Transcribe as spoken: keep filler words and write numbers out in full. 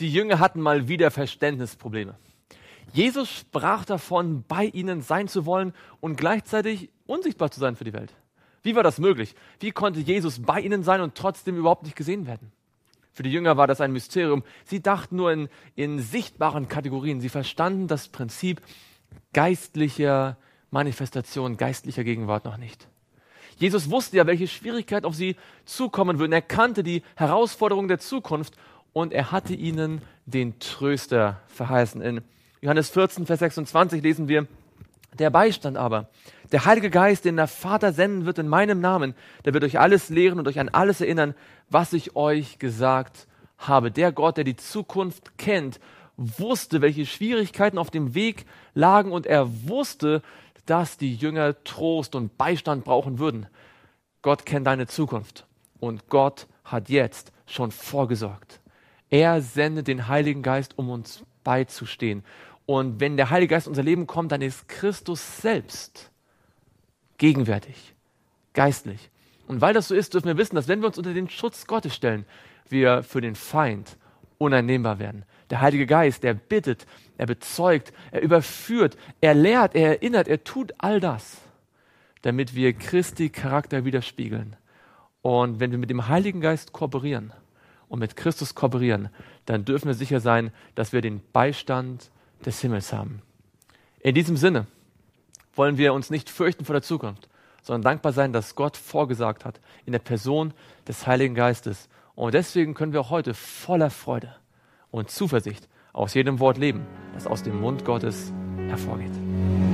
Die Jünger hatten mal wieder Verständnisprobleme. Jesus sprach davon, bei ihnen sein zu wollen und gleichzeitig unsichtbar zu sein für die Welt. Wie war das möglich? Wie konnte Jesus bei ihnen sein und trotzdem überhaupt nicht gesehen werden? Für die Jünger war das ein Mysterium. Sie dachten nur in, in sichtbaren Kategorien. Sie verstanden das Prinzip geistlicher Manifestation, geistlicher Gegenwart noch nicht. Jesus wusste ja, welche Schwierigkeiten auf sie zukommen würden. Er kannte die Herausforderungen der Zukunft und er hatte ihnen den Tröster verheißen. In Johannes vierzehn, Vers sechsundzwanzig lesen wir, der Beistand aber, der Heilige Geist, den der Vater senden wird in meinem Namen, der wird euch alles lehren und euch an alles erinnern, was ich euch gesagt habe. Der Gott, der die Zukunft kennt, wusste, welche Schwierigkeiten auf dem Weg lagen und er wusste, dass die Jünger Trost und Beistand brauchen würden. Gott kennt deine Zukunft und Gott hat jetzt schon vorgesorgt. Er sendet den Heiligen Geist, um uns beizustehen. Und wenn der Heilige Geist in unser Leben kommt, dann ist Christus selbst gegenwärtig, geistlich. Und weil das so ist, dürfen wir wissen, dass wenn wir uns unter den Schutz Gottes stellen, wir für den Feind uneinnehmbar werden. Der Heilige Geist, der bittet, er bezeugt, er überführt, er lehrt, er erinnert, er tut all das, damit wir Christi Charakter widerspiegeln. Und wenn wir mit dem Heiligen Geist kooperieren und mit Christus kooperieren, dann dürfen wir sicher sein, dass wir den Beistand des Himmels haben. In diesem Sinne wollen wir uns nicht fürchten vor der Zukunft, sondern dankbar sein, dass Gott vorgesagt hat in der Person des Heiligen Geistes. Und deswegen können wir auch heute voller Freude und Zuversicht aus jedem Wort leben, das aus dem Mund Gottes hervorgeht.